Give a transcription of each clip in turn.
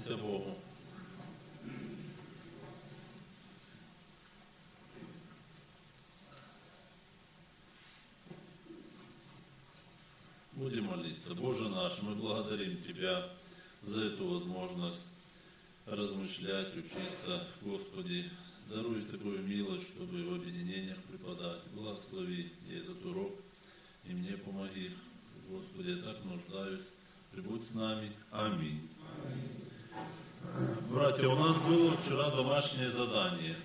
Помолимся Богу. Будем молиться. Боже наш, мы благодарим Тебя за эту возможность размышлять, учиться. Господи, даруй такую милость, чтобы в объединениях преподать. Благослови и этот урок, и мне помоги. Господи, я так нуждаюсь. Прибудь с нами. Аминь. Братья, у нас было вчера домашнее задание.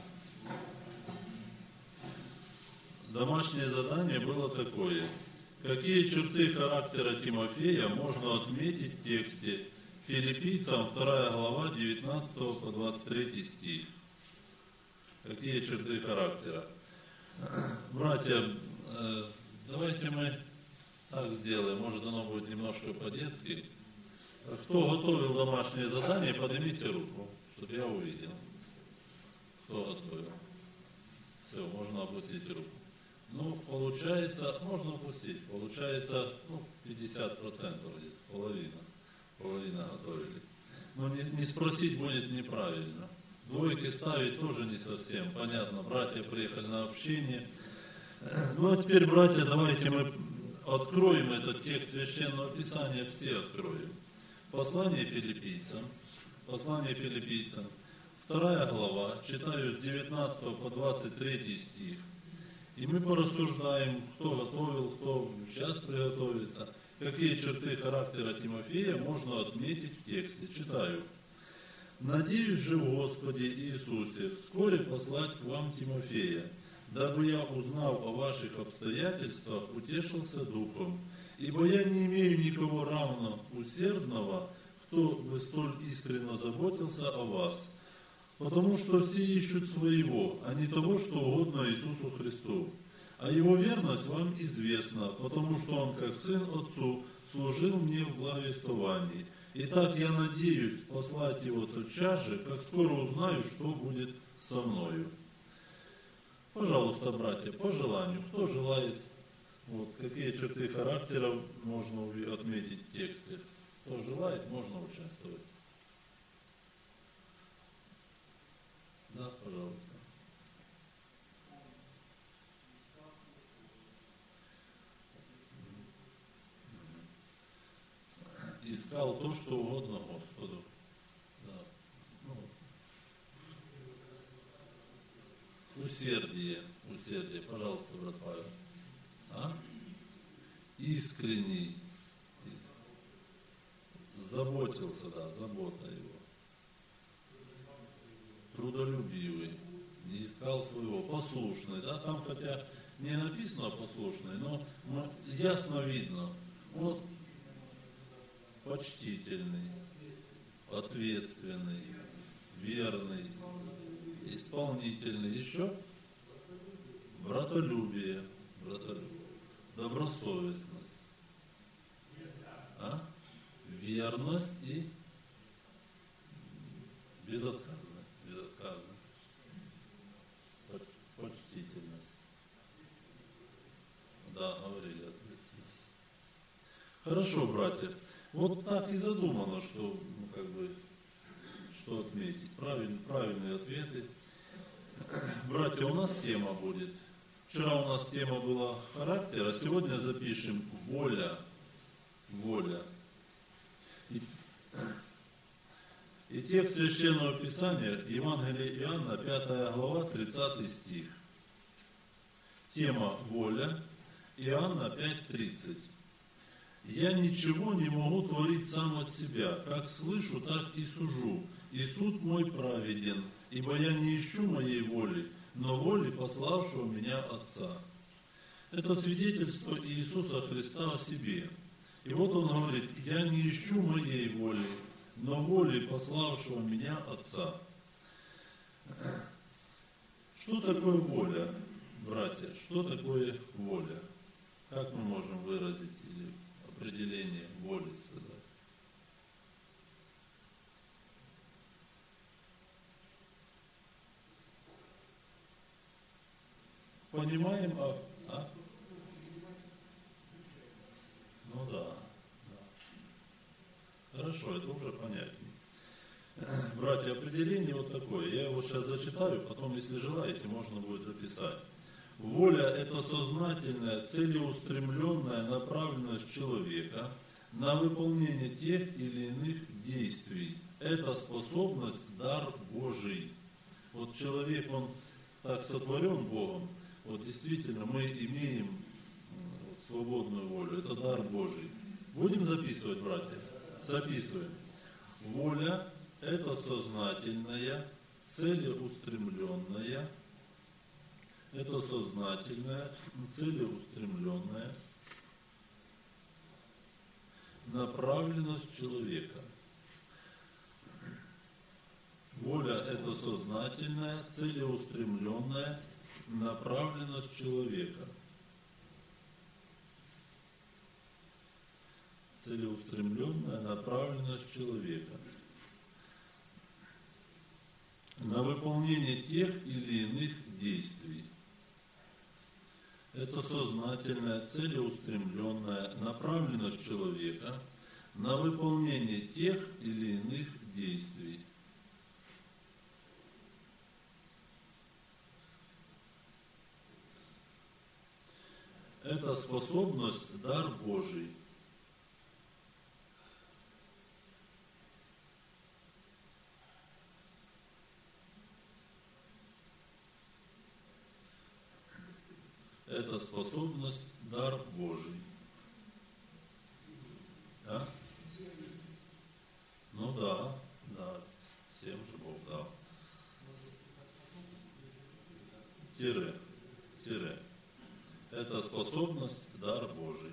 Домашнее задание было такое. Какие черты характера Тимофея можно отметить в тексте Филиппийцам 2 глава 19 по 23 стих? Какие черты характера? Братья, давайте мы так сделаем, может оно будет немножко по-детски. Кто готовил домашнее задание, поднимите руку, чтобы я увидел. Кто готовил? Все, можно опустить руку. Ну, получается, можно опустить, получается, 50% где-то, половина готовили. Но не спросить будет неправильно. Двойки ставить тоже не совсем понятно. Братья приехали на общение. Ну, а теперь, братья, давайте мы откроем этот текст Священного Писания, все откроем. Послание Филиппийцам, 2 глава, читаю с 19 по 23 стих. И мы порассуждаем, кто готовил, кто сейчас приготовится, какие черты характера Тимофея можно отметить в тексте. Читаю. «Надеюсь же в Господе Иисусе вскоре послать к вам Тимофея, дабы я, узнав о ваших обстоятельствах, утешился духом. Ибо я не имею никого равно усердного, кто бы столь искренно заботился о вас. Потому что все ищут своего, а не того, что угодно Иисусу Христу. А его верность вам известна, потому что он, как сын отцу, служил мне в благовествовании. Итак, я надеюсь послать его тотчас же, как скоро узнаю, что будет со мною». Пожалуйста, братья, по желанию, кто желает, какие черты характера можно отметить в тексте. Кто желает, можно участвовать. Да, пожалуйста. Искал то, что угодно Господу. Да. Усердие. Пожалуйста, брат Павел. Искренний. Заботился, забота его. Трудолюбивый. Не искал своего. Послушный, там хотя не написано послушный, но ясно видно. Почтительный, ответственный, верный, исполнительный. Еще братолюбие, добросовестность, верность и безотказность, почтительность. Да, говорили ответственность. Хорошо, братья. Вот так и задумано, что, что отметить. Правильные ответы. Братья, у нас тема будет. Вчера у нас тема была характер, а сегодня запишем воля. И текст Священного Писания, Евангелие Иоанна, 5 глава, 30 стих. Тема воля, Иоанна 5:30. «Я ничего не могу творить сам от себя, как слышу, так и сужу, и суд мой праведен, ибо я не ищу моей воли, но воли пославшего меня Отца». Это свидетельство Иисуса Христа о себе. И вот Он говорит: «Я не ищу моей воли, но воли пославшего меня Отца». Что такое воля, братья? Что такое воля? Как мы можем выразить или определение воли сказать? Понимаем? Ну да. Хорошо, это уже понятнее. Братья, определение вот такое. Я его сейчас зачитаю, потом, если желаете, можно будет записать. Воля – это сознательная, целеустремленная направленность человека на выполнение тех или иных действий. Это способность, дар Божий. Вот человек, он так сотворен Богом, вот действительно мы имеем свободную волю, это дар Божий. Будем записывать, братья? Записываем. Воля – это сознательная, целеустремленная, направленность человека. Воля – это сознательная, целеустремленная направленность человека. Целеустремленная направленность человека на выполнение тех или иных действий. Это сознательная, целеустремленная направленность человека на выполнение тех или иных действий. Это способность, дар Божий. Это способность, дар Божий. А? Ну да, всем же Бог дал. Тире. Это способность, дар Божий.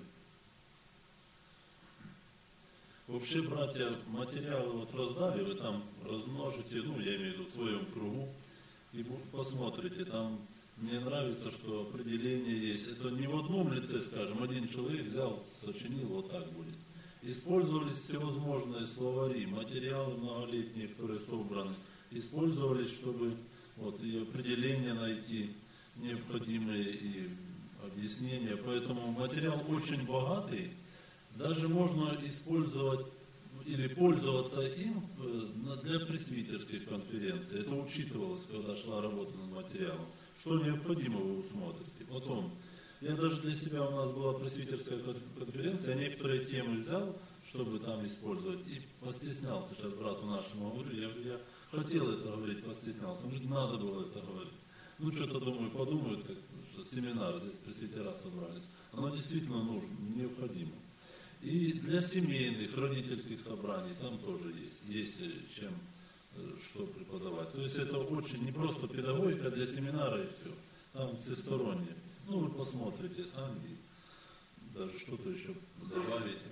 Вообще, братья, материалы вот раздали, вы там размножите, я имею в виду в своем кругу, и посмотрите, там мне нравится, что определение есть. Это не в одном лице, скажем, один человек взял, сочинил, вот так будет. Использовались всевозможные словари, материалы многолетние, которые собраны, использовались, чтобы и определения найти необходимые и объяснения. Поэтому материал очень богатый, даже можно использовать или пользоваться им для пресвитерских конференций. Это учитывалось, когда шла работа над материалом. Что необходимо, вы усмотрите. Потом, я даже для себя, у нас была пресвитерская конференция, я некоторые темы взял, чтобы там использовать, и постеснялся. Сейчас брату нашему говорю, я хотел это говорить, постеснялся. Он говорит, надо было это говорить. Что-то думаю, подумают, что семинар, здесь пресвитера собрались. Оно действительно нужно, необходимо. И для семейных, родительских собраний там тоже есть чем что преподавать. То есть это очень не просто педагогика для семинара и все. Там всесторонне. Вы посмотрите сами и даже что-то еще добавите.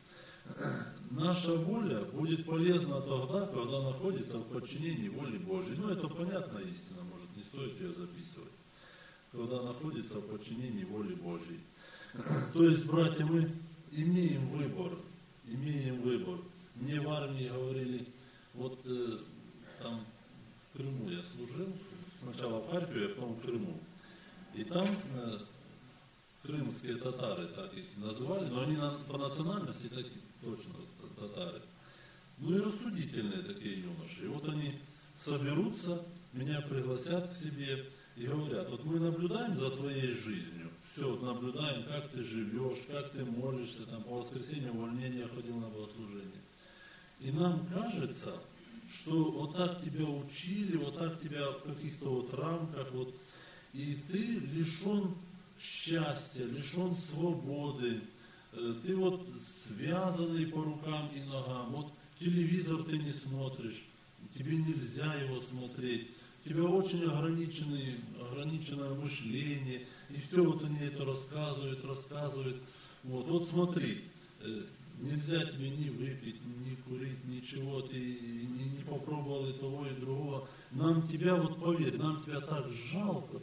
Наша воля будет полезна тогда, когда находится в подчинении воли Божьей. Это понятная истина, может, не стоит ее записывать. Когда находится в подчинении воли Божьей. То есть, братья, мы имеем выбор. Мне в армии говорили, там в Крыму я служил, сначала в Харькове, а потом в Крыму. И там крымские татары, так их называли, но они по национальности такие точно татары. И рассудительные такие юноши. И они соберутся, меня пригласят к себе и говорят, мы наблюдаем за твоей жизнью, все, наблюдаем, как ты живешь, как ты молишься, там по воскресеньям увольнения ходил на богослужение. И нам кажется, что так тебя учили, так тебя в каких-то рамках, и ты лишен счастья, лишен свободы, ты связанный по рукам и ногам, телевизор ты не смотришь, тебе нельзя его смотреть, у тебя очень ограниченное мышление, и все они это рассказывают. Смотри, нельзя тебе ни выпить, ни курить, ничего, ты не попробовал и того, и другого. Нам тебя, поверь, нам тебя так жалко,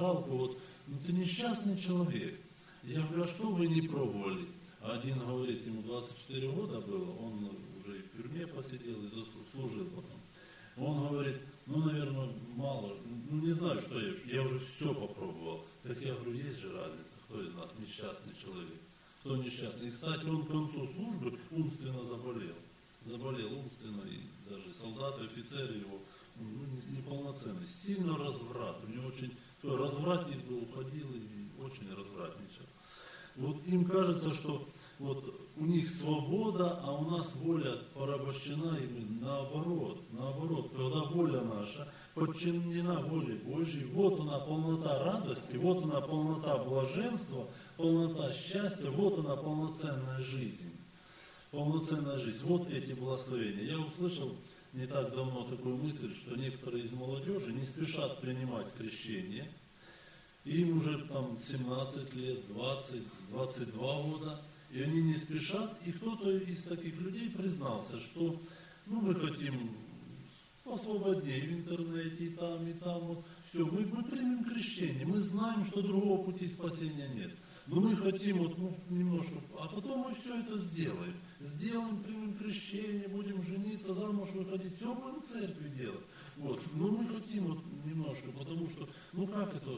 ты несчастный человек. Я говорю, а что вы не пробовали? А один говорит, ему 24 года было, он уже и в тюрьме посидел, и служил потом. Он говорит, наверное, мало, не знаю, что я уже все попробовал. Так я говорю, есть же разница, кто из нас несчастный человек, кто несчастный. И, кстати, он к концу службы умственно заболел умственно, и даже солдаты, офицеры его, неполноценный. Сильно разврат. У него очень развратник был, ходил и очень развратничал. Вот им кажется, что вот у них свобода, а у нас воля порабощена, и мы наоборот, когда воля наша подчинена воле Божьей, вот она полнота радости, вот она полнота блаженства, полнота счастья, вот она полноценная жизнь. Полноценная жизнь. Вот эти благословения. Я услышал не так давно такую мысль, что некоторые из молодежи не спешат принимать крещение. Им уже там 17 лет, 20, 22 года, и они не спешат. И кто-то из таких людей признался, что мы хотим посвободнее в интернете, и там, вот, все, мы примем крещение, мы знаем, что другого пути спасения нет. Но мы хотим немножко, а потом мы все это сделаем. Сделаем, примем крещение, будем жениться, замуж выходить, все будем в церкви делать. Вот. Но мы хотим немножко, потому что, как это,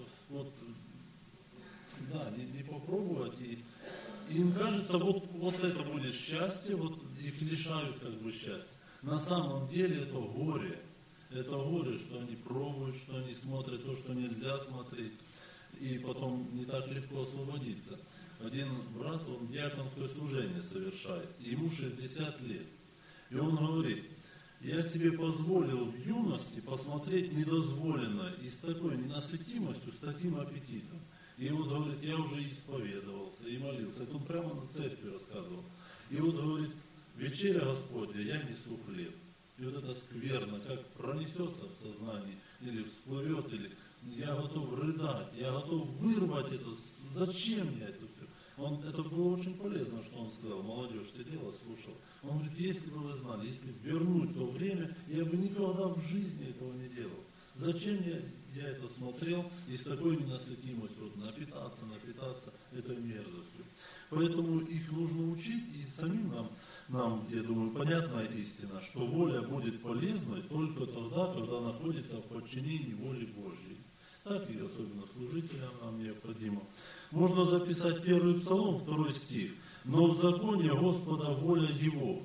не попробовать. И им кажется, вот это будет счастье, их лишают счастья. На самом деле это горе. Это горе, что они пробуют, что они смотрят то, что нельзя смотреть. И потом не так легко освободиться. Один брат, он диаконское служение совершает, ему 60 лет. И он говорит, я себе позволил в юности посмотреть недозволенное и с такой ненасытимостью, с таким аппетитом. И говорит, я уже исповедовался и молился. Это он прямо на церкви рассказывал. И говорит, вечеря Господня, я несу хлеб. И это скверно, как пронесется в сознании, или всплывет, или я готов рыдать, я готов вырвать это. Зачем я это все? Это было очень полезно, что он сказал. Молодежь сидела, слушала. Он говорит, если бы вы знали, если вернуть то время, я бы никогда в жизни этого не делал. Зачем я это смотрел и с такой ненасытимостью напитаться этой мерзостью. Поэтому их нужно учить, и самим нам, я думаю, понятная истина, что воля будет полезной только тогда, когда находится в подчинении воле Божьей. Так и особенно служителям нам необходимо. Можно записать 1 Псалом, 2 стих. «Но в законе Господа воля Его».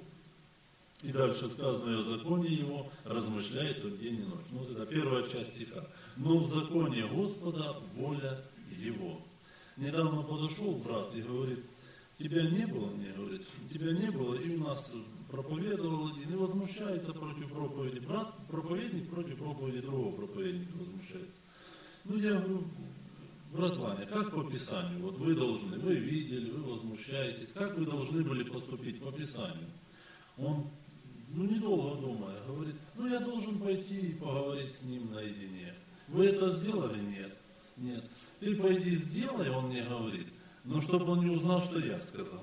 И дальше сказано, и о законе Его размышляет он день и ночь. Это первая часть стиха. «Но в законе Господа воля Его». Недавно подошел брат и говорит, тебя не было, мне говорит, тебя не было, и у нас проповедовал один, и возмущается против проповеди. Брат, проповедник против проповеди другого проповедника возмущается. Я говорю, брат Ваня, как по Писанию? Вы должны, вы видели, вы возмущаетесь, как вы должны были поступить по Писанию? Он, недолго думая, говорит, я должен пойти и поговорить с ним наедине. Вы это сделали? Нет. Нет. Ты пойди сделай, он мне говорит, но чтобы он не узнал, что я сказал.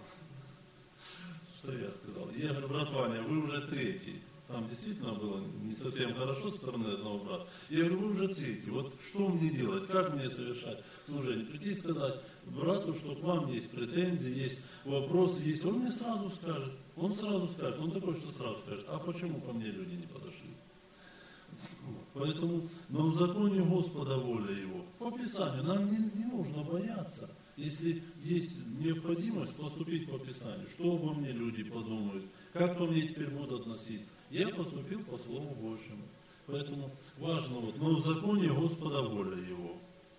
Что я сказал. Я говорю, брат Ваня, вы уже третий. Там действительно было не совсем хорошо со стороны одного брата. Я говорю, вы уже третий. Что мне делать? Как мне совершать служение? Прийти и сказать брату, что к вам есть претензии, есть вопросы, есть. Он мне сразу скажет. Он такой, что сразу скажет. А почему ко мне люди не подошли? Поэтому, но в законе Господа воля Его. По Писанию нам не нужно бояться. Если есть необходимость поступить по Писанию, что обо мне люди подумают, как ко мне теперь будут относиться. Я поступил по Слову Божьему. Поэтому важно, но в законе Господа воля Его.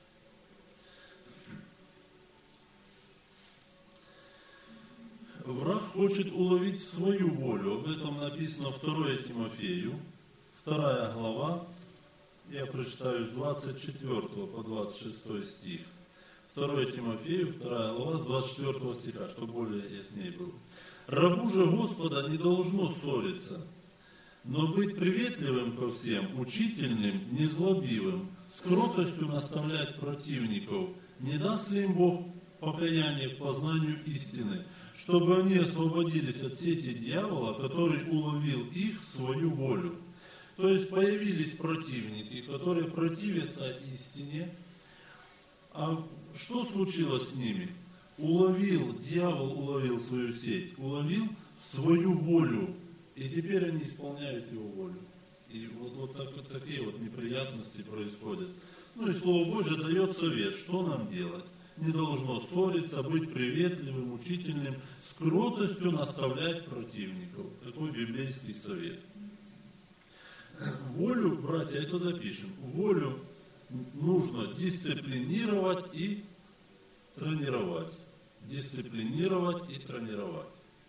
Враг хочет уловить свою волю. Об этом написано 2 Тимофею, 2 глава. Я прочитаю с 24 по 26 стих. 2 Тимофею, 2 глава, с 24 стиха, чтобы более яснее было. «Рабу же Господа не должно ссориться, но быть приветливым ко всем, учительным, незлобивым, с кротостью наставлять противников, не даст ли им Бог покаяние к познанию истины, чтобы они освободились от сети дьявола, который уловил их в свою волю». То есть появились противники, которые противятся истине. А что случилось с ними? Дьявол уловил свою сеть, уловил свою волю. И теперь они исполняют его волю. И такие неприятности происходят. И Слово Божье дает совет, что нам делать. Не должно ссориться, быть приветливым, учительным, с кротостью наставлять противников. Такой библейский совет. Волю, братья, это запишем. Волю нужно дисциплинировать и тренировать. Дисциплинировать и тренировать.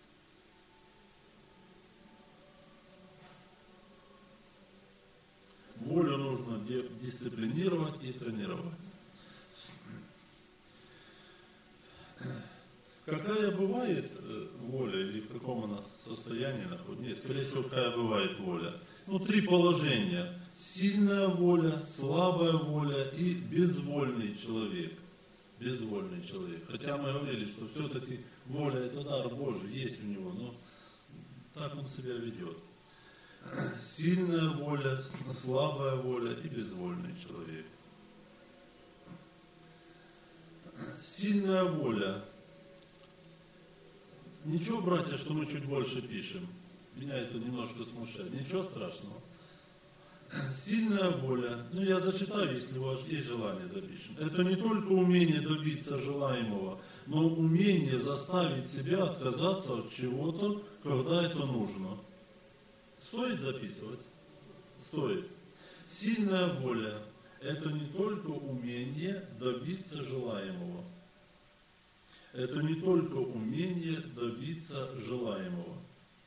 Волю нужно дисциплинировать и тренировать. Какая бывает воля или в каком она состоянии находится? Нет, скорее всего, какая бывает воля? Три положения. Сильная воля, слабая воля и безвольный человек. Безвольный человек. Хотя мы говорили, что все-таки воля это дар Божий, есть у него, но так он себя ведет. Сильная воля, слабая воля и безвольный человек. Сильная воля. Ничего, братья, что мы чуть больше пишем. Меня это немножко смущает. Ничего страшного. Сильная воля. Я зачитаю, если у вас есть желание, запишем. Это не только умение добиться желаемого, но умение заставить себя отказаться от чего-то, когда это нужно. Стоит записывать? Стоит. Сильная воля – это не только умение добиться желаемого. Это не только умение добиться желаемого,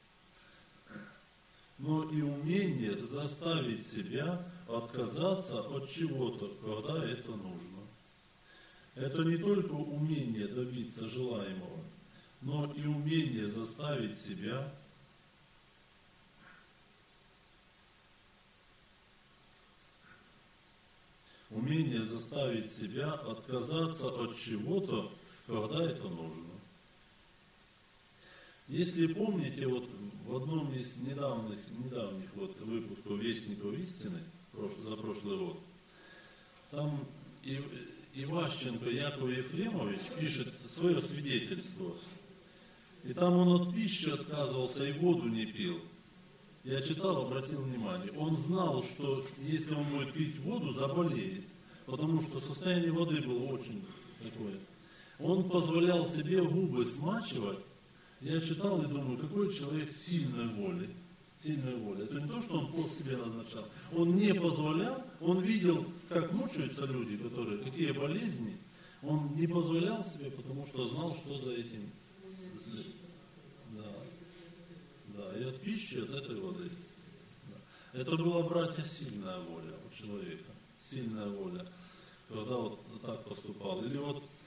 но и умение заставить себя отказаться от чего-то, когда это нужно. Это не только умение добиться желаемого, но и умение заставить себя отказаться от чего-то, когда это нужно. Если помните, в одном из недавних выпусков Вестников истины за прошлый год, там Иващенко Яков Ефремович пишет свое свидетельство. И там он от пищи отказывался и воду не пил. Я читал, обратил внимание. Он знал, что если он будет пить воду, заболеет. Потому что состояние воды было очень такое. Он позволял себе губы смачивать. Я читал и думаю, какой человек сильной воли. Сильной воли. Это не то, что он пост себе назначал. Он не позволял, он видел, как мучаются люди, какие болезни. Он не позволял себе, потому что знал, что за этим. Да, и от пищи, от этой воды. Да. Это была, братья, сильная воля у человека. Сильная воля. Когда так поступал. Или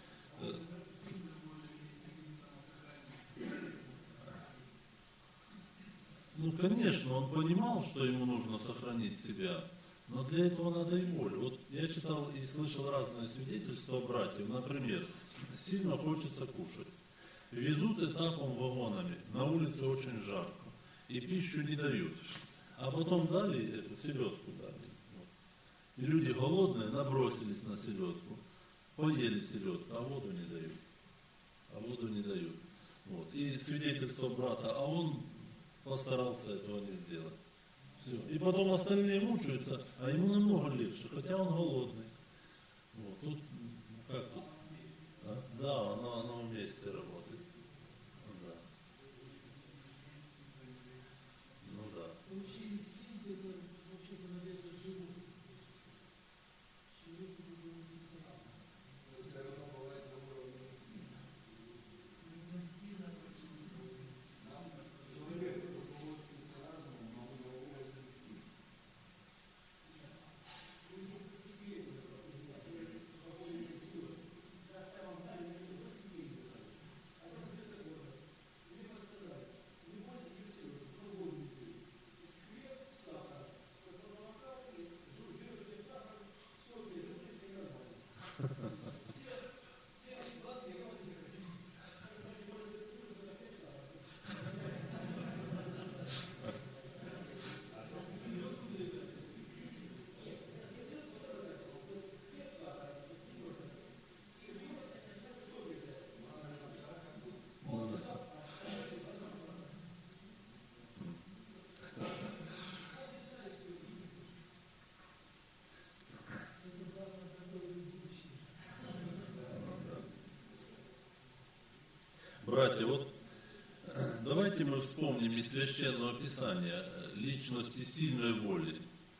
конечно, он понимал, что ему нужно сохранить себя, но для этого надо и волю. Я читал и слышал разные свидетельства братьев. Например, сильно хочется кушать. Везут этапом вагонами, на улице очень жарко, и пищу не дают. А потом дали эту селедку дали. И люди голодные набросились на селедку, поели селедку, а воду не дают. И свидетельство брата, а он постарался этого не сделать. Все. И потом остальные мучаются, а ему намного легче, хотя он голодный. Тут, как тут? Да, оно вместе работает. Да. Да. Братья, Давайте мы вспомним из Священного Писания личности сильной воли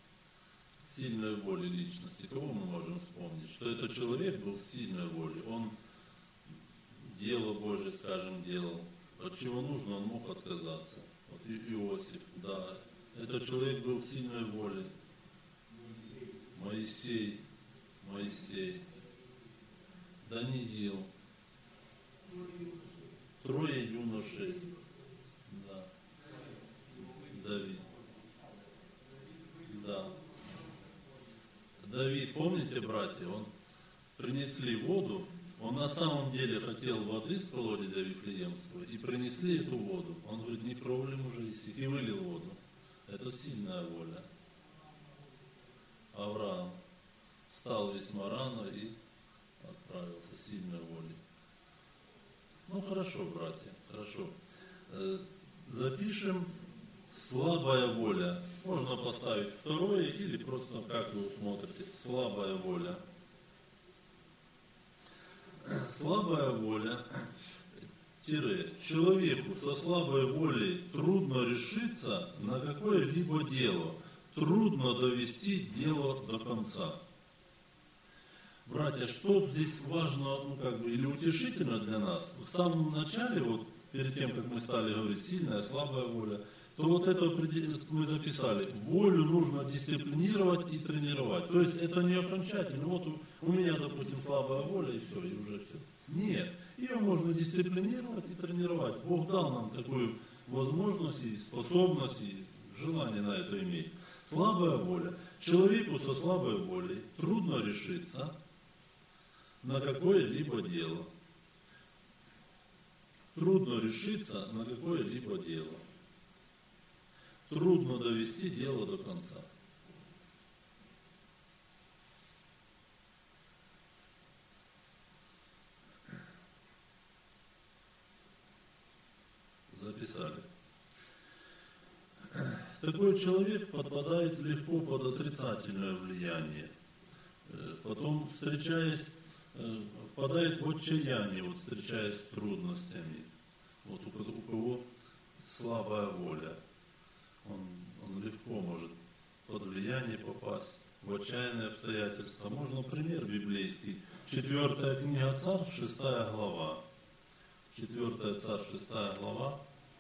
личности. Кого мы можем вспомнить? Что этот человек был сильной волей. Он дело Божие, скажем, делал. От чего нужно, он мог отказаться. Вот Иосиф, да. Этот человек был сильной волей. Моисей. Даниил. Трое юношей. Да. Давид. Да. Давид, помните, братья, он принесли воду, он на самом деле хотел воды с колодезя Вифлеемского, и принесли эту воду. Он говорит, не проблем уже и вылил воду. Это сильная воля. Авраам встал весьма рано и отправился сильной волей. Ну хорошо, братья, хорошо. Запишем слабая воля. Можно поставить второе или просто, как вы усмотрите, слабая воля. Слабая воля, человеку со слабой волей трудно решиться на какое-либо дело, трудно довести дело до конца. Братья, что здесь важно, или утешительно для нас, в самом начале, перед тем, как мы стали говорить, сильная, слабая воля, то это мы записали, волю нужно дисциплинировать и тренировать. То есть это не окончательно, у меня, допустим, слабая воля и все, и уже все. Нет, ее можно дисциплинировать и тренировать. Бог дал нам такую возможность и способность, и желание на это иметь. Слабая воля. Человеку со слабой волей трудно решиться на какое-либо дело. Трудно решиться на какое-либо дело. Трудно довести дело до конца. Записали. Такой человек подпадает легко под отрицательное влияние. Потом, впадает в отчаяние, встречаясь с трудностями. У кого слабая воля. Он легко может под влияние попасть в отчаянные обстоятельства. Можно пример библейский. 4 книга Царств, 6 глава. 4 Царств, 6 глава.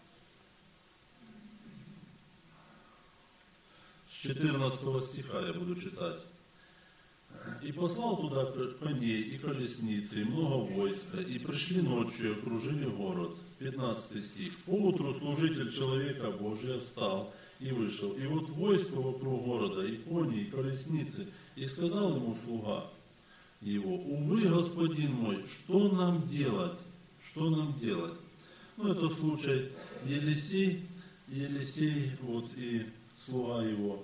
С 14 стиха я буду читать. «И послал туда коней и колесницы, и много войска, и пришли ночью, и окружили город». 15 стих. «Поутру служитель человека Божия встал и вышел, и вот войско вокруг города, и кони, и колесницы, и сказал ему слуга его: увы, господин мой, что нам делать? Что нам делать?» Это случай Елисей, и слуга его.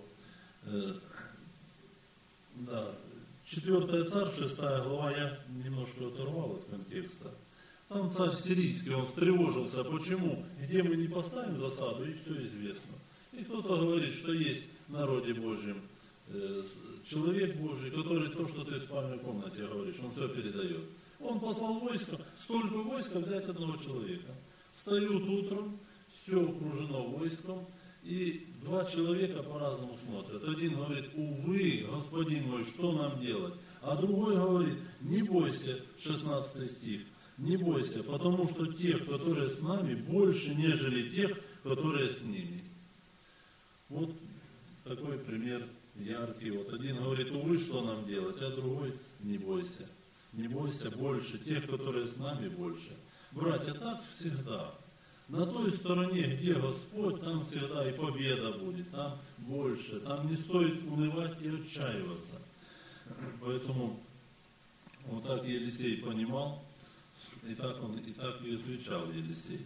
4 Царств, 6 глава, я немножко оторвал от контекста. Там царь сирийский, он встревожился. Почему? Где мы не поставим засаду, и все известно. И кто-то говорит, что есть в народе Божьем человек Божий, который то, что ты в спальной комнате говоришь, он все передает. Он послал войско, столько войска взять одного человека. Встают утром, все окружено войском, и два человека по-разному смотрят. Один говорит: увы, господин мой, что нам делать? А другой говорит: не бойся, 16 стих, не бойся, потому что тех, которые с нами, больше, нежели тех, которые с ними. Вот такой пример яркий. Один говорит: увы, что нам делать? А другой: не бойся. Не бойся, больше тех, которые с нами, больше. Братья, так всегда. На той стороне, где Господь, там всегда и победа будет, там больше, там не стоит унывать и отчаиваться. Поэтому вот так Елисей понимал, и так и отвечал Елисей.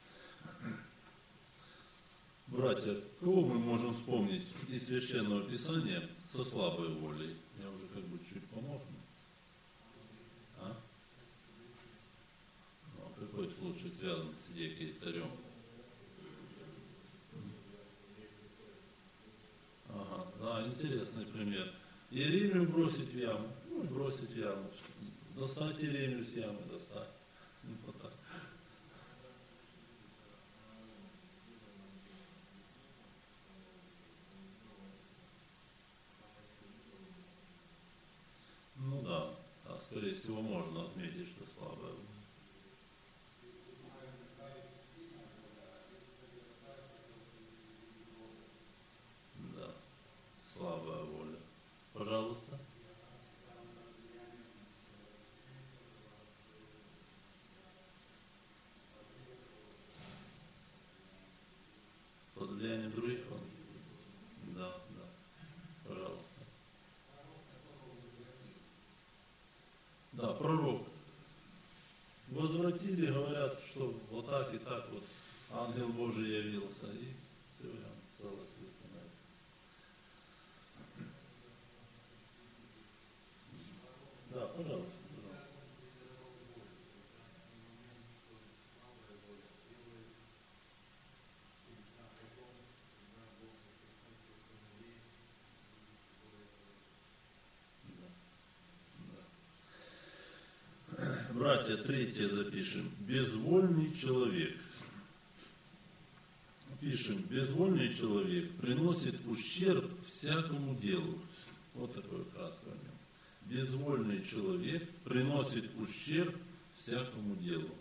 Братья, кого мы можем вспомнить из Священного Писания со слабой волей? Я уже чуть помог. Какой случай связан с Сидекией царем? Интересный пример. Иеремию бросить в яму. Бросить в яму. Достать Иеремию с ямы, достать. Вот так. возвратили, говорят, что вот так и так вот ангел Божий явился, и все, я согласился на это. Да, пожалуйста. Братья, третье запишем. Безвольный человек. Пишем, безвольный человек приносит ущерб всякому делу. Вот такое краткое. Безвольный человек приносит ущерб всякому делу.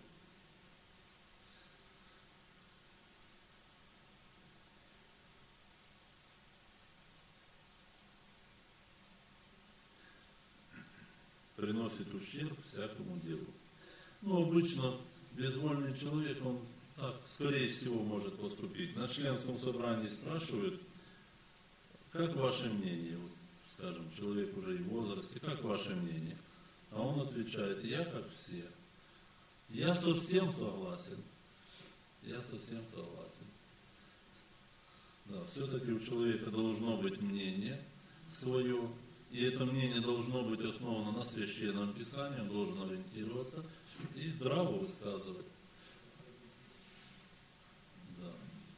Приносит ущерб всякому делу. Ну, обычно безвольный человек, он так, скорее всего, может поступить. На членском собрании спрашивают, как ваше мнение, вот, скажем, человек уже и в возрасте, как ваше мнение? А он отвечает, я как все. Я совсем согласен. Я совсем согласен. Да, все-таки у человека должно быть мнение свое, и это мнение должно быть основано на священном писании, он должен ориентироваться и здраво высказывать. Да.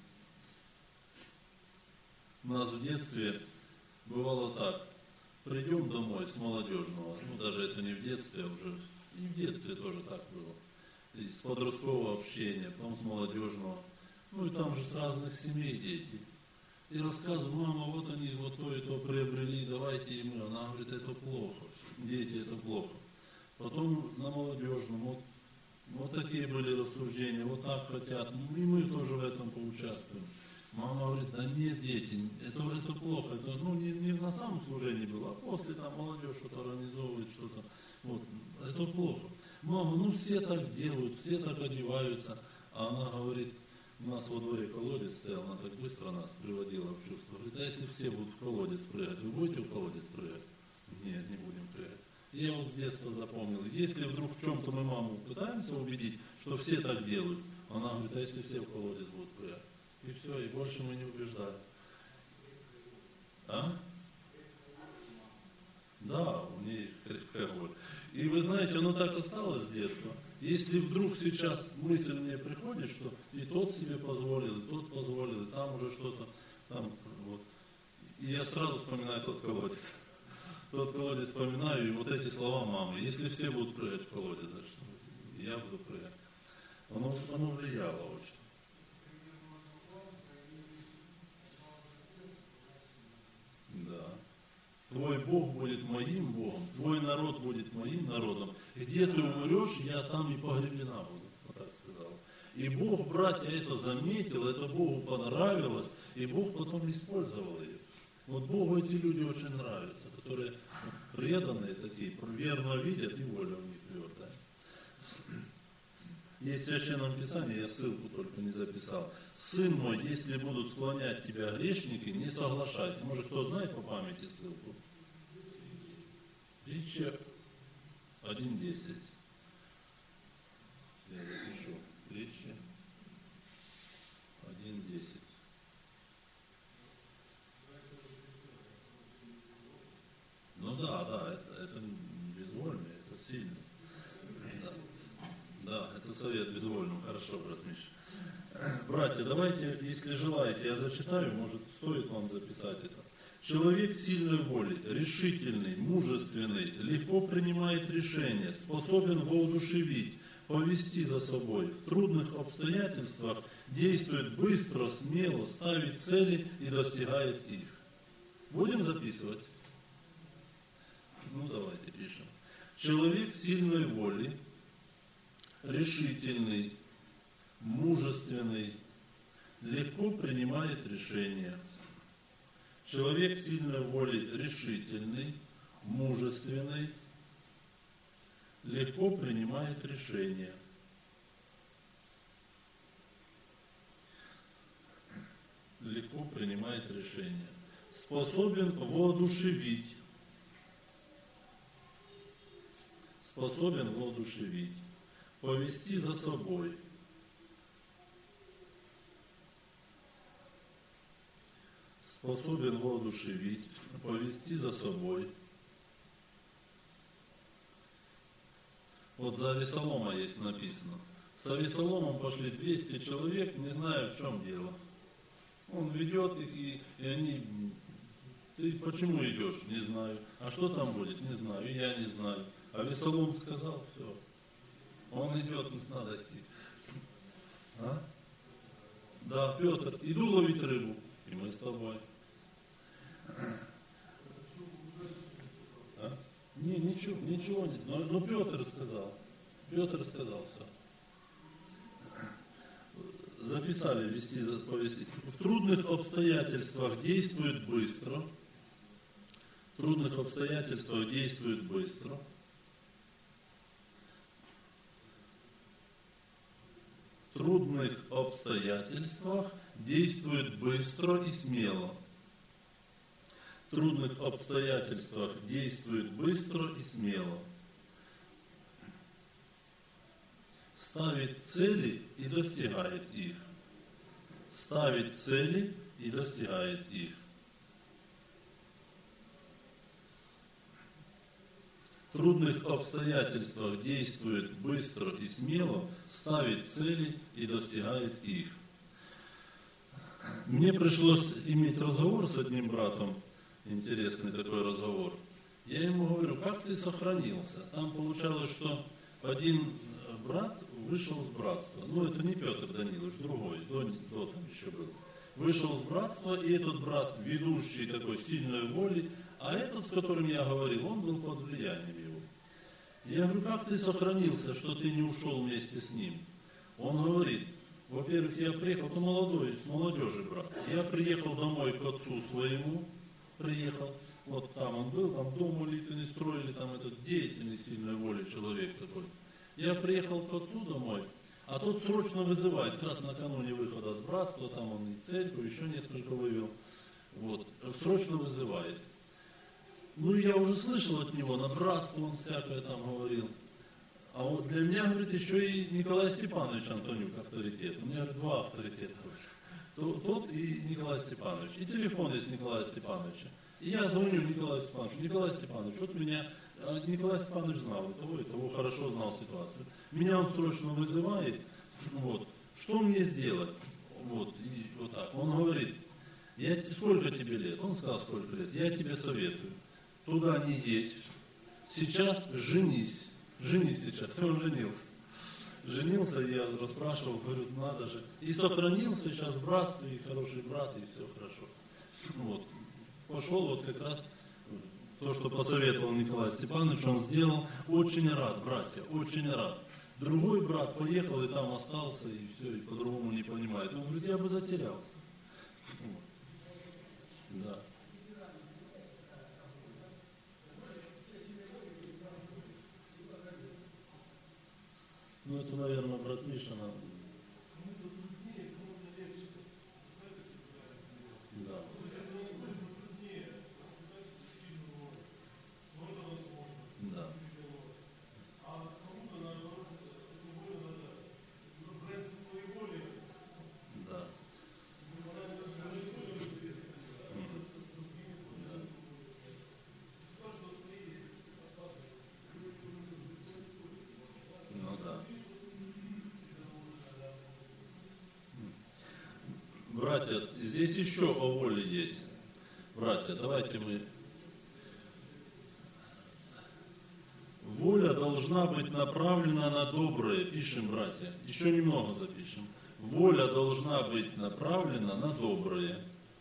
У нас в детстве бывало так. Придем домой с молодежного, ну даже это не в детстве, а уже и в детстве тоже так было. Из подросткового общения, потом с молодежного. Ну и там же с разных семей дети. И рассказываю, мама, вот они вот то и то приобрели, давайте и мы. Она говорит, это плохо, дети, это плохо. Потом на молодежном, вот такие были рассуждения, вот так хотят, и мы тоже в этом поучаствуем. Мама говорит, да нет, дети, это плохо, это ну, не на самом служении было, а после там молодежь что-то организовывает, что-то, вот, это плохо. Мама, ну все так делают, все так одеваются. А она говорит, у нас во дворе колодец стоял, она так быстро нас приводила в чувство. Говорит, а если все будут в колодец прыгать, вы будете в колодец прыгать? Нет, не будем прыгать. И я вот с детства запомнил, если вдруг в чем-то мы маму пытаемся убедить, что все так делают, она говорит, а если все в колодец будут прыгать? И все, и больше мы не убеждали. А? Да, у нее крепкая боль. И вы знаете, оно так осталось с детства. Если вдруг сейчас мысль мне приходит, что и тот себе позволил, и тот позволил, и там уже что-то, там, вот. И я сразу вспоминаю тот колодец. Тот колодец вспоминаю, и вот эти слова мамы. Если все будут прыгать в колодец, значит, я буду прыгать. Оно влияло очень. Да. Твой Бог будет моим Богом, твой народ будет моим народом. Где ты умрешь, я там и погребена буду. Вот так сказал. И Бог, братья, это заметил, это Богу понравилось, и Бог потом использовал ее. Вот Богу эти люди очень нравятся, которые преданные такие, верно видят, и воля у них твердая. Есть в Священном Писании, я ссылку только не записал. Сын мой, если будут склонять тебя грешники, не соглашайся. Может, кто знает по памяти ссылку? Притча 1.10. Я запишу. Притча 1.10. Ну да, это безвольный, это сильный. Да, это совет безвольным. Хорошо, брат Миша. Братья, давайте, если желаете, я зачитаю, может, стоит вам записать это. Человек сильной воли, решительный, мужественный, легко принимает решения, способен воодушевить, повести за собой, в трудных обстоятельствах действует быстро, смело, ставит цели и достигает их. Будем записывать? Ну, давайте пишем. Человек сильной воли, решительный, мужественный, легко принимает решения. Человек сильной воли, решительный, мужественный, легко принимает решения. Легко принимает решения. Способен воодушевить. Способен воодушевить. повести за собой. Способен воодушевить, повести за собой. Вот за Авесолома есть написано. С Авесоломом пошли 200 человек, не знаю, в чем дело. Он ведет их, и они... Ты почему идешь? Не знаю. А что там будет? Не знаю. И я не знаю. Авесолом сказал, все. Он идет, надо идти. А? Да, Петр, иду ловить рыбу. И мы с тобой. А? Не, ничего нет. Но Петр сказал. Петр сказал все. Записали вести, повести. В трудных обстоятельствах действует быстро. В трудных обстоятельствах действует быстро. В трудных обстоятельствах действует быстро и смело. В трудных обстоятельствах действует быстро и смело. Ставит цели и достигает их. Ставит цели и достигает их. В трудных обстоятельствах действует быстро и смело, ставит цели и достигает их. Мне пришлось иметь разговор с одним братом, интересный такой разговор. Я ему говорю, как ты сохранился? Там получалось, что один брат вышел с братства. Ну, это не Петр Данилович, другой, до там еще был. Вышел с братства, и этот брат, ведущий такой сильной воли, а этот, с которым я говорил, он был под влиянием его. Я говорю, как ты сохранился, что ты не ушел вместе с ним? Он говорит, во-первых, я приехал, ты молодой, с молодежи брат. Я приехал домой к отцу своему, вот там он был, там дом молитвенный строили, там этот деятельный сильной воли человек такой. Я приехал к отцу домой, а тот срочно вызывает, как раз накануне выхода с братства, там он и церковь, еще несколько вывел, вот, срочно вызывает. Ну, я уже слышал от него, на братство он всякое там говорил. А вот для меня, говорит, еще и Николай Степанович Антонюк авторитет. У меня, говорит, два авторитета. Тот и Николай Степанович. И телефон есть Николая Степановича. И я звоню Николаю Степановичу. Николай Степанович, вот меня Николай Степанович знал того хорошо знал ситуацию. Меня он срочно вызывает. Вот. Что мне сделать? Вот, и вот так. Он говорит, сколько тебе лет? Он сказал, сколько лет. Я тебе советую. Туда не едь. Сейчас женись. Женись сейчас. И он женился. Женился, я расспрашивал, говорю, надо же. И сохранился сейчас в братстве, и хороший брат, и все хорошо. Вот. Пошел вот как раз то, что посоветовал Николай Степанович, он сделал. Очень рад, братья, очень рад. Другой брат поехал и там остался, и все, и по-другому не понимает. Он говорит, я бы затерялся. Вот. Да. Ну, это, наверное, брат Миша нам. Да. Да. Да. Ну да. Братья, здесь еще о воле есть. Братья, давайте мы... Воля должна быть направлена на доброе. Пишем, братья. Еще немного запишем. Воля должна быть направлена на доброе.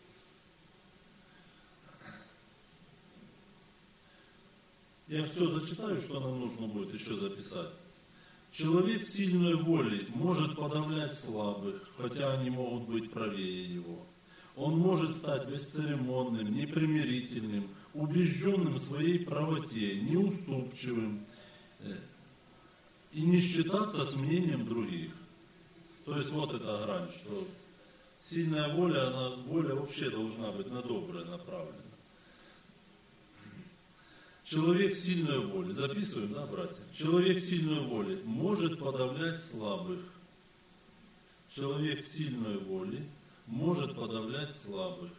Я все зачитаю, что нам нужно будет еще записать. Человек сильной воли может подавлять слабых, хотя они могут быть правее его. Он может стать бесцеремонным, непримирительным, убежденным в своей правоте, неуступчивым и не считаться с мнением других. То есть вот эта грань, что сильная воля вообще должна быть на доброе направлена. Человек сильной воли, записываем, да, братья? Человек сильной воли может подавлять слабых. Человек сильной воли может подавлять слабых.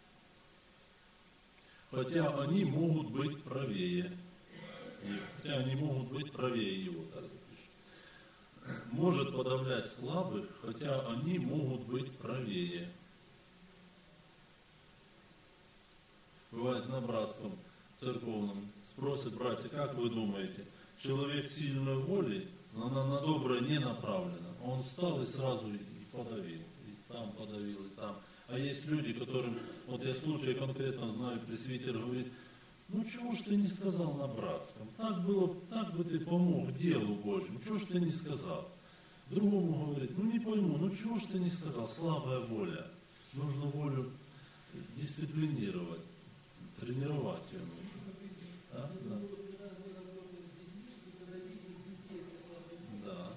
Хотя они могут быть правее. Хотя они могут быть правее его, так запишем. Может подавлять слабых, хотя они могут быть правее. Бывает на братском, церковном, спросят, братья, как вы думаете, человек сильной воли, она на доброе не направлена. Он встал и сразу и подавил. И там подавил, и там. А есть люди, которым, вот я случай конкретно знаю, пресвитер говорит, ну чего ж ты не сказал на братском? Так было, так бы ты помог делу Божьему, чего ж ты не сказал? Другому говорит, ну не пойму, ну чего ж ты не сказал? Слабая воля. Нужно волю дисциплинировать, тренировать ее нужно. Да? Да. Да.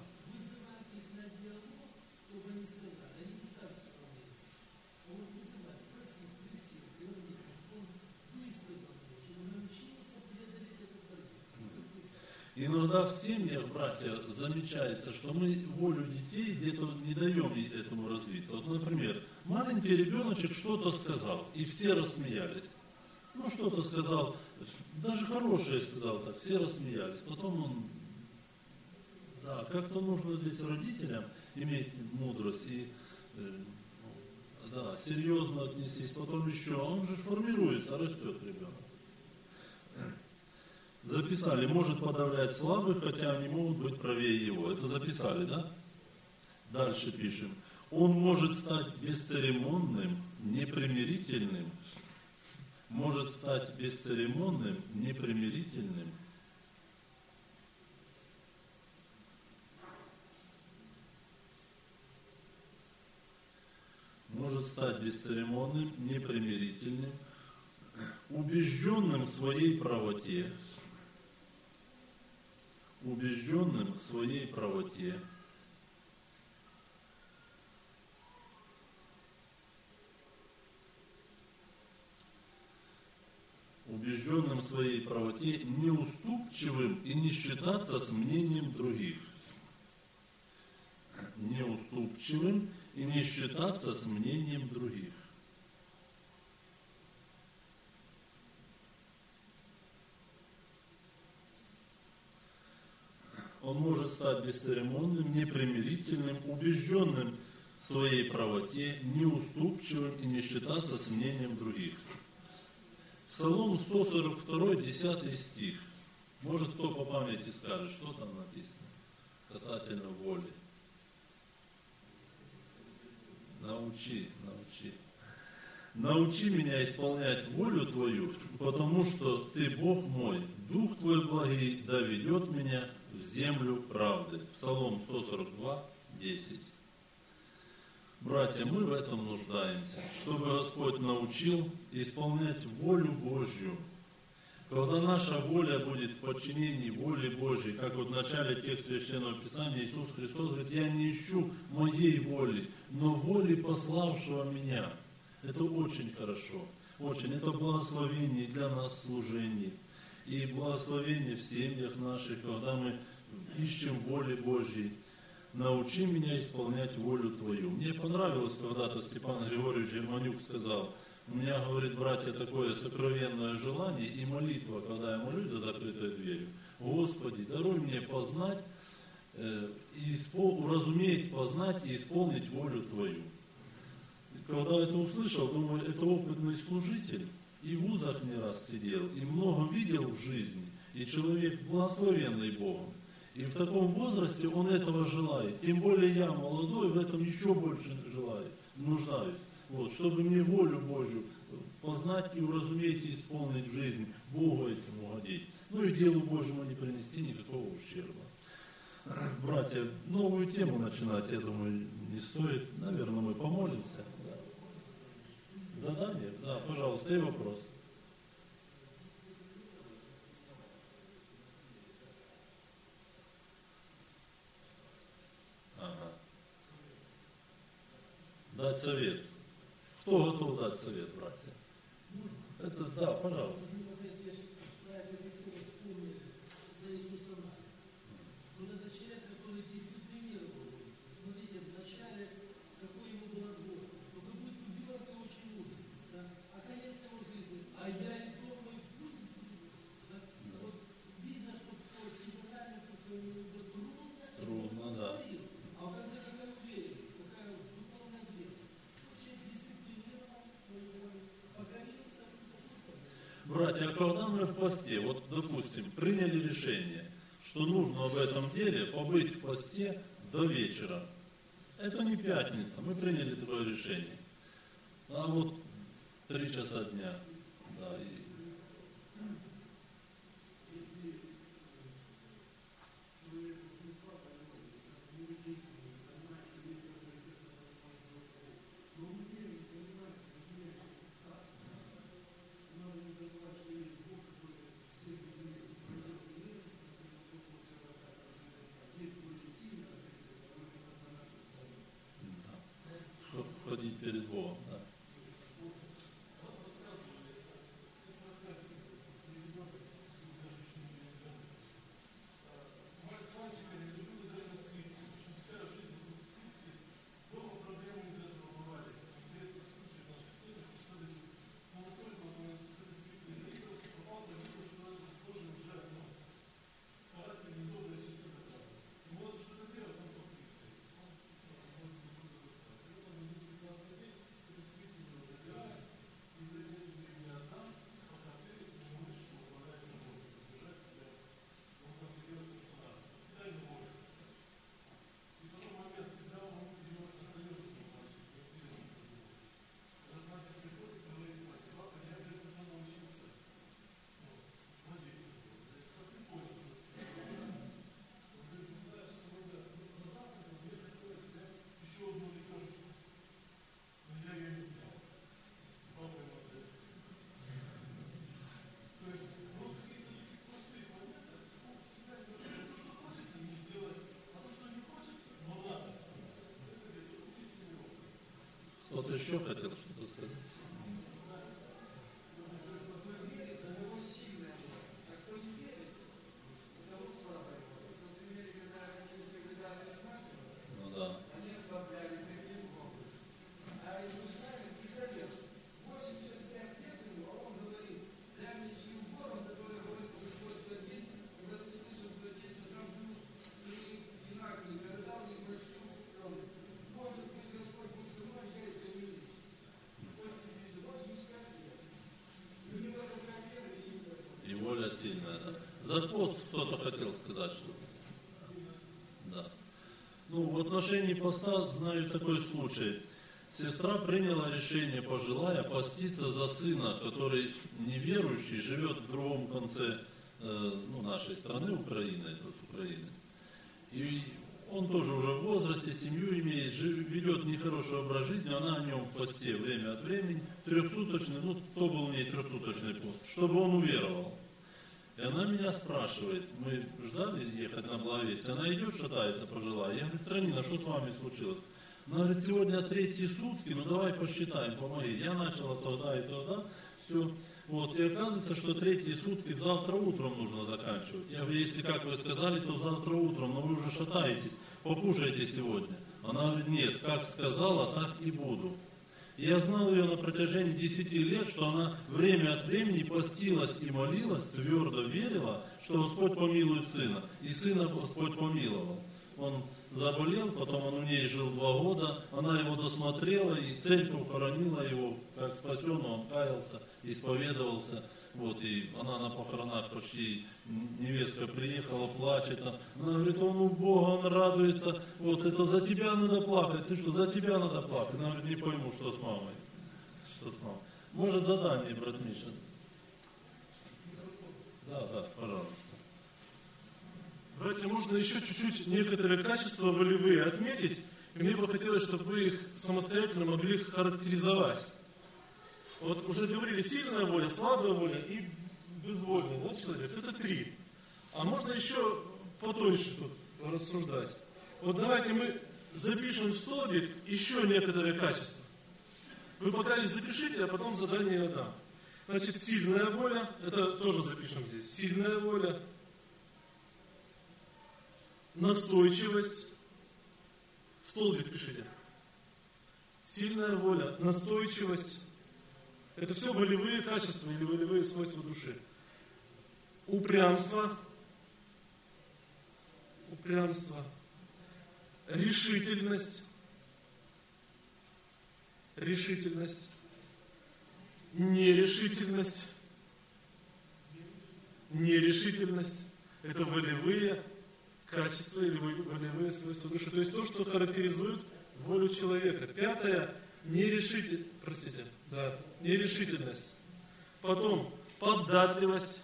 Иногда в семьях, братья, замечается, что мы волю детей где-то не даем этому развиться. Вот, например, маленький ребеночек что-то сказал, и все рассмеялись. Ну, что-то сказал, даже хорошее сказал, так, все рассмеялись. Потом он, да, как-то нужно здесь родителям иметь мудрость и, да, серьезно отнестись. Потом еще, он же формируется, растет ребенок. Записали, может подавлять слабых, хотя они могут быть правее его. Это записали, да? Дальше пишем. Он может стать бесцеремонным, непримирительным. Может стать бесцеремонным, непримирительным. Может стать бесцеремонным, непримирительным, убежденным в своей правоте. Убежденным в своей правоте. Убежденным в своей правоте, неуступчивым и не считаться с мнением других. Неуступчивым и не считаться с мнением других. Он может стать бесцеремонным, непримирительным, убежденным в своей правоте, неуступчивым и не считаться с мнением других. Псалом 142, 10 стих. Может, кто по памяти скажет, что там написано касательно воли. Научи. Научи меня исполнять волю Твою, потому что Ты, Бог мой, Дух Твой благий, да ведет меня в землю правды. Псалом 142, 10. Братья, мы в этом нуждаемся, чтобы Господь научил исполнять волю Божью. Когда наша воля будет в подчинении воле Божьей, как вот в начале текста Священного Писания Иисус Христос говорит, я не ищу моей воли, но воли пославшего меня. Это очень хорошо, очень. Это благословение для нас служение. И благословение в семьях наших, когда мы ищем воли Божьей. Научи меня исполнять волю Твою. Мне понравилось, когда-то Степан Григорьевич Жерманюк сказал, у меня, говорит, братья, такое сокровенное желание и молитва, когда я молюсь за закрытой дверью. Господи, даруй мне познать, уразуметь, познать и исполнить волю Твою. Когда это услышал, думаю, это опытный служитель, и в вузах не раз сидел, и много видел в жизни, и человек благословенный Богом. И в таком возрасте он этого желает. Тем более я молодой, в этом еще больше желаю, нуждаюсь. Вот, чтобы мне волю Божью познать и уразуметь и исполнить в жизни, Богу этим угодить. Ну и делу Божьему не принести никакого ущерба. Братья, новую тему начинать, я думаю, не стоит. Наверное, мы помолимся. Задание? Да, пожалуйста, и вопрос. Ага. Дать совет. Кто готов дать совет, братья? Это, да, пожалуйста. кстати, а когда мы в посте, вот, допустим, приняли решение, что нужно в этом деле побыть в посте до вечера. Это не пятница, мы приняли такое решение. А вот 3 часа дня. Да, чтобы ходить перед Богом. Да. Кто-то еще хотел что-то сказать? Ну да. И воля сильная, да. За пост кто-то хотел сказать что-то. Да. Ну, в отношении поста знаю такой случай. Сестра приняла решение, пожилая, поститься за сына, который неверующий, живет в другом конце нашей страны, Украины, это с Украины. И он тоже уже в возрасте, семью имеет, ведет нехороший образ жизни, она о нем в посте время от времени, 3-суточный, то был у нее 3-суточный пост, чтобы он уверовал. И она меня спрашивает, мы ждали ехать на благовестие, она идет, шатается пожилая. Я говорю, Странина, что с вами случилось? Она говорит, сегодня 3-й сутки, давай посчитаем, помоги. Я начала тогда и тогда, все. Вот, и оказывается, что 3-й сутки завтра утром нужно заканчивать. Я говорю, если, как вы сказали, то завтра утром, но вы уже шатаетесь, покушайте сегодня. Она говорит, нет, как сказала, так и буду. И я знал ее на протяжении 10 лет, что она время от времени постилась и молилась, твердо верила, что Господь помилует сына. И сына Господь помиловал. Он заболел, потом он у ней жил 2 года, она его досмотрела, и церковь хоронила его, как спасенного, он каялся, исповедовался. Вот, и она на похоронах почти, невестка приехала, плачет. Она говорит, он у Бога, он радуется. Вот, это за тебя надо плакать. Ты что, за тебя надо плакать? Она говорит, не пойму, что с мамой. Что с мамой? Может, задание, брат Миша? Да, пожалуйста. Братья, можно еще чуть-чуть некоторые качества волевые отметить, и мне бы хотелось, чтобы вы их самостоятельно могли характеризовать. Вот уже говорили, сильная воля, слабая воля и безвольный, да, человек. Это 3. А можно еще потоньше тут рассуждать. Вот давайте мы запишем в столбик еще некоторые качества. Вы пока их запишите, а потом задание я дам. Значит, сильная воля, это тоже запишем здесь. Сильная воля, настойчивость. В столбик пишите. Сильная воля, настойчивость. Это все волевые качества или волевые свойства души. Упрямство. Решительность. Нерешительность. нерешительность. Это волевые качества или волевые свойства души. То есть то, что характеризует волю человека. Пятое – нерешительность. Потом податливость.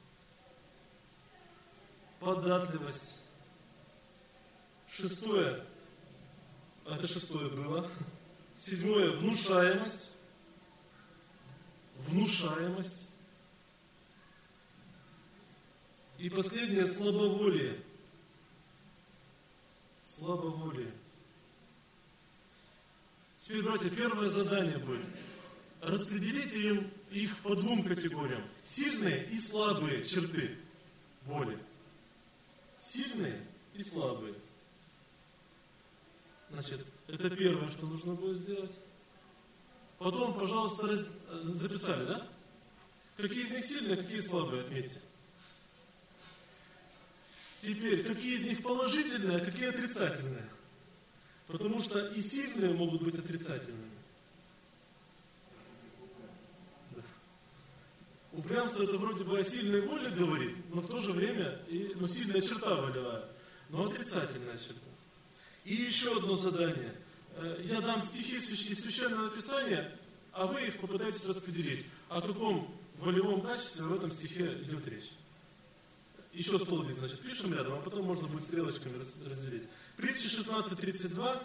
Шестое, это шестое было. Седьмое – внушаемость. И последнее – слабоволие. Теперь, братья, первое задание будет. Распределите их по двум категориям. Сильные и слабые черты воли. Сильные и слабые. Значит, это первое, что нужно будет сделать. Потом, пожалуйста, записали, да? Какие из них сильные, какие слабые, отметьте. Теперь, какие из них положительные, а какие отрицательные. Потому что и сильные могут быть отрицательными. Да. Упрямство это вроде бы о сильной воле говорит, но в то же время сильная черта волевая, но отрицательная черта. И еще одно задание. Я дам стихи из Священного Писания, а вы их попытаетесь распределить. О каком волевом качестве в этом стихе идет речь. Еще столбик, значит, пишем рядом, а потом можно будет стрелочками разделить. Притчи 16:32.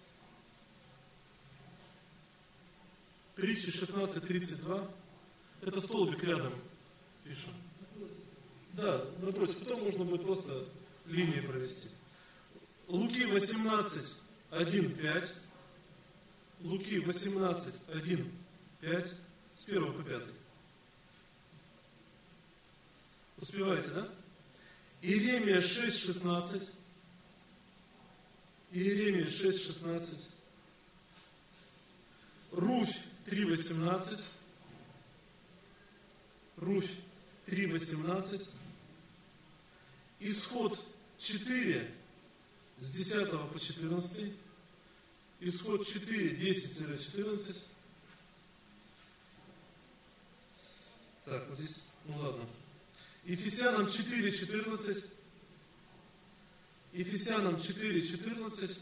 Притчи 16:32. Это столбик рядом пишем. Да, напротив. Потом можно будет просто линии провести. Луки 18:1-5. Луки 18:1-5. С 1 по 5. Успеваете, да? Иеремия 6:16. Иеремия 6:16. Руфь 3:18. Руфь 3:18. Исход 4 с 10 по 14. Исход 4, 10-14. Так, вот здесь, ладно. Ефесянам 4:14. Ефесянам 4:14.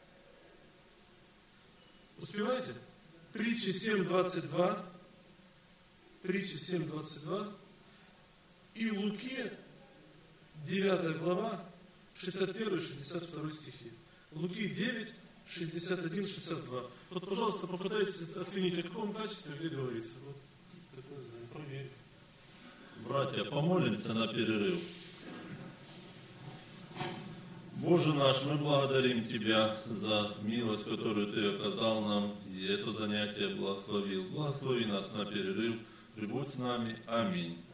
Успеваете? Притчи 7:22. Притчи 7:22. И Луки 9 глава 61-62 стихи. Луки 9, 61-62. Вот, пожалуйста, попытайтесь оценить, о каком качестве где говорится. Вот такое задание. Проверь. Братья, помолимся на перерыв. Боже наш, мы благодарим Тебя за милость, которую Ты оказал нам, и это занятие благословил. Благослови нас на перерыв, прибудь с нами. Аминь.